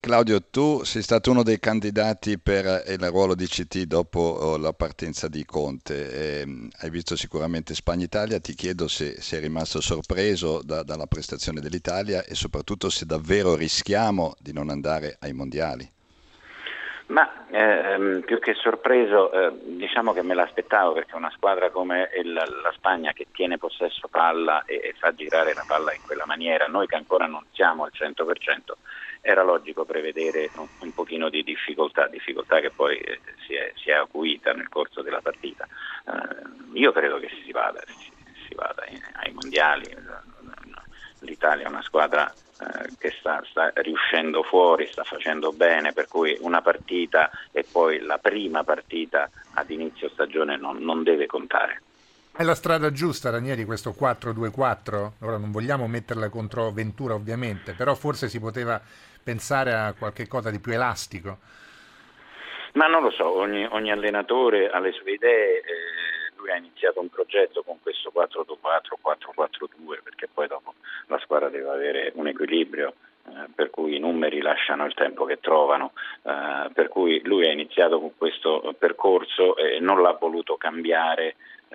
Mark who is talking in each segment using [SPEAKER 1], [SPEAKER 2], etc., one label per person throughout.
[SPEAKER 1] Claudio, tu sei stato uno dei candidati per il ruolo di CT dopo la partenza di Conte. Hai visto sicuramente Spagna-Italia. Ti chiedo se sei rimasto sorpreso dalla prestazione dell'Italia e soprattutto se davvero rischiamo di non andare ai mondiali.
[SPEAKER 2] Ma più che sorpreso, diciamo che me l'aspettavo perché una squadra come la Spagna che tiene possesso palla e fa girare la palla in quella maniera, noi che ancora non siamo al 100%, era logico prevedere un pochino di difficoltà che poi si è acuita nel corso della partita. Io credo che si vada ai mondiali. L'Italia è una squadra che sta riuscendo fuori, sta facendo bene, per cui una partita e poi la prima partita ad inizio stagione non deve contare.
[SPEAKER 3] È la strada giusta, Ranieri, questo 4-2-4? Ora non vogliamo metterla contro Ventura, ovviamente, però forse si poteva pensare a qualche cosa di più elastico.
[SPEAKER 2] Ma non lo so, ogni allenatore ha le sue idee. Lui ha iniziato un progetto con questo 4-2-4, 4-4-2, perché poi dopo la squadra deve avere un equilibrio, per cui i numeri lasciano il tempo che trovano, per cui lui ha iniziato con questo percorso e non l'ha voluto cambiare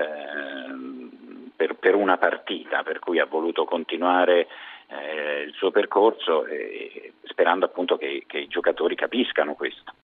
[SPEAKER 2] per una partita, per cui ha voluto continuare il suo percorso, sperando appunto che i giocatori capiscano questo.